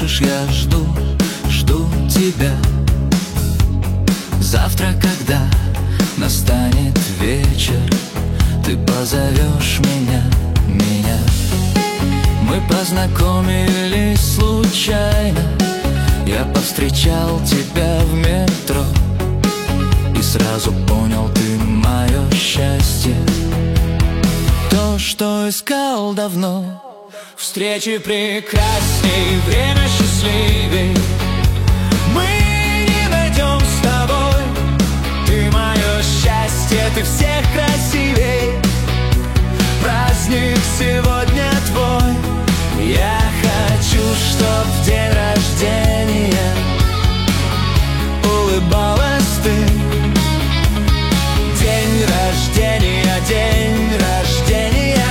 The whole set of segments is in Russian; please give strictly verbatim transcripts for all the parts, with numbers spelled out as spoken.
слышишь, я жду, жду тебя. Завтра, когда настанет вечер, ты позовешь меня, меня. Мы познакомились случайно, я повстречал тебя в метро и сразу понял, ты мое счастье, то, что искал давно. Встречи прекрасней, время счастливей мы не найдем с тобой. Ты мое счастье, ты всех красивей. Праздник сегодня твой. Я хочу, чтоб в день рождения улыбалась ты. День рождения, день рождения,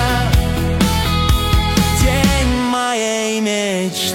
день моей мечты.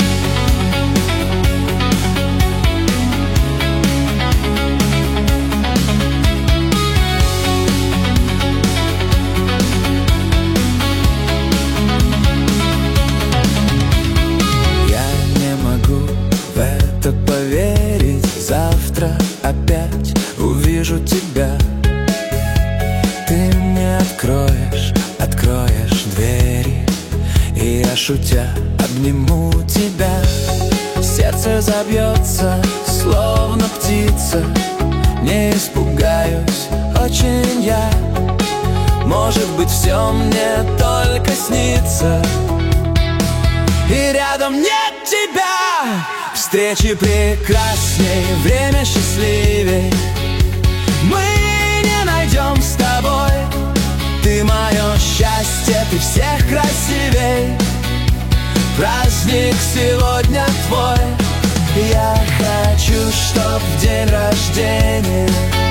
Поверить, завтра опять увижу тебя. Ты мне откроешь, откроешь двери, и я, шутя, обниму тебя. Сердце забьется, словно птица. Не испугаюсь очень я. Может быть, все мне только снится, и рядом нет тебя. Встречи прекрасней, время счастливей мы не найдем с тобой. Ты мое счастье, ты всех красивей. Праздник сегодня твой. Я хочу, чтоб в день рождения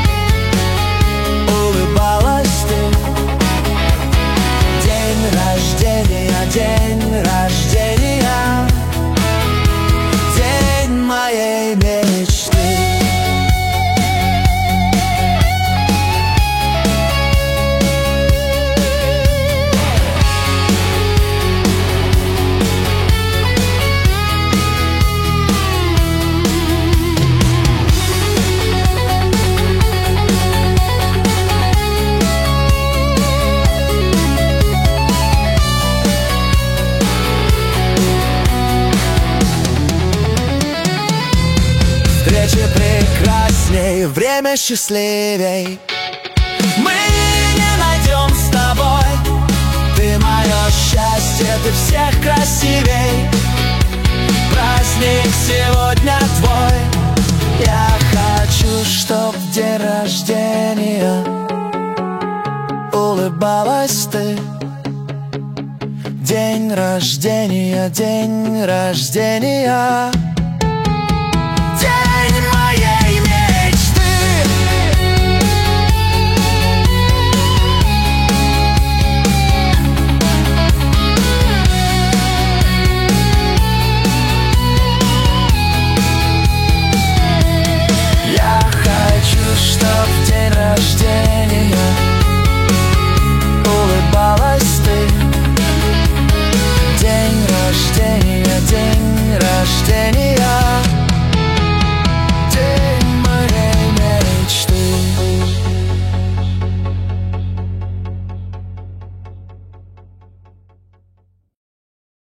улыбалась ты. День рождения, день рождения, день моей мечты. Встречи прекрасней, время счастливей мы не найдем с тобой. Ты мое счастье, ты всех красивей. Праздник сегодня твой. Я хочу, чтоб в день рождения улыбалась ты. День рождения, день рождения,